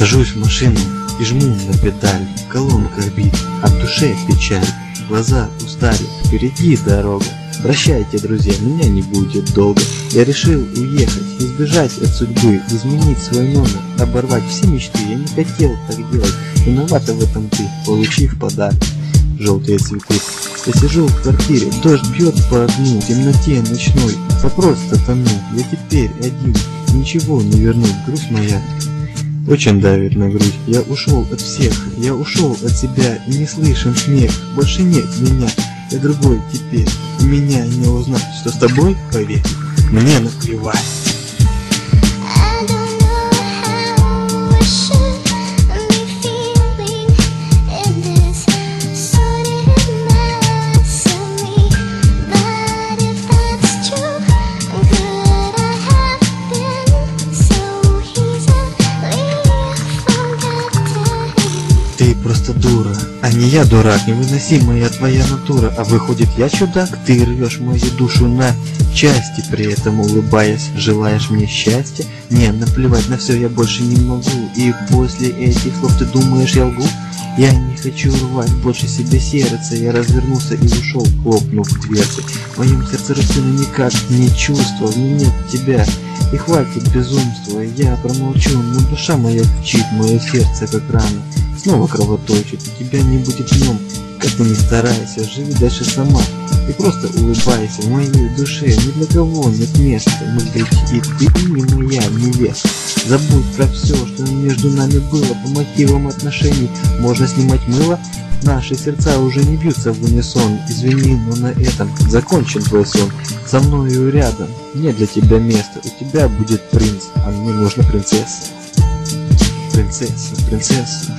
Сажусь в машину и жму на педаль. Колонка бит, а в душе печаль. Глаза устали, впереди дорога. Прощайте, друзья, меня не будет долго. Я решил уехать, избежать от судьбы, изменить свой номер, оборвать все мечты. Я не хотел так делать, виновата в этом ты, получив подарок. Желтые цветы. Я сижу в квартире, дождь бьет по окну, в темноте ночной. Просто тону, я теперь один, ничего не вернуть, грусть моя очень давит на грудь. Я ушел от всех, я ушел от себя, и не слышен смех. Больше нет меня, я другой теперь. И меня не узнать, что с тобой, поверь, мне наплевать. Ты просто дура, а не я дурак, невыносимая твоя натура. А выходит, я чудак, ты рвешь мою душу на части, при этом улыбаясь, желаешь мне счастья. Не, наплевать на все, я больше не могу. И после этих слов ты думаешь, я лгу? Я не хочу рвать больше себе сердце. Я развернулся и ушел, хлопнув дверцей. В моем сердце растено никак не чувство, в нем нет тебя. И хватит безумства, я промолчу, но душа моя кричит, мое сердце как рана снова кровоточит, тебя не будет в нем. Как ты не старайся, живи дальше сама. И просто улыбайся, в моей душе ни для кого нет места. Мы летит, ты не моя невеста. Забудь про все, что между нами было. По мотивам отношений можно снимать мыло. Наши сердца уже не бьются в унисон. Извини, но на этом закончен твой сон. Со мною рядом, нет для тебя места. У тебя будет принц, а мне нужна принцесса. Принцесса, принцесса.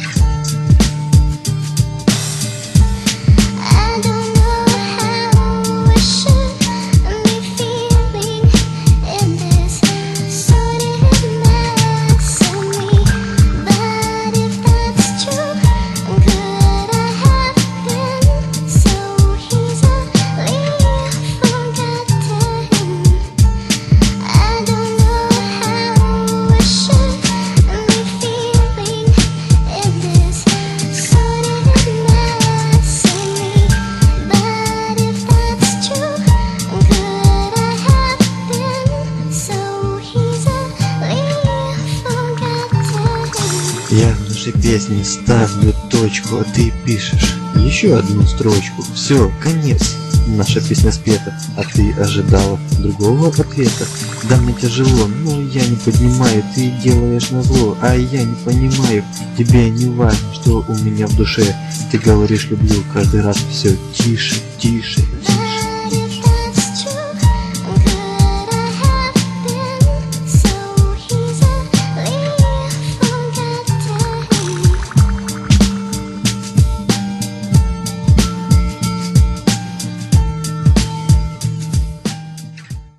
Я в нашей песне ставлю точку, а ты пишешь еще одну строчку. Все, конец, наша песня спета, а ты ожидала другого ответа. Да, мне тяжело, но я не поднимаю, ты делаешь назло, а я не понимаю. Тебе не важно, что у меня в душе. Ты говоришь люблю, каждый раз все тише, тише.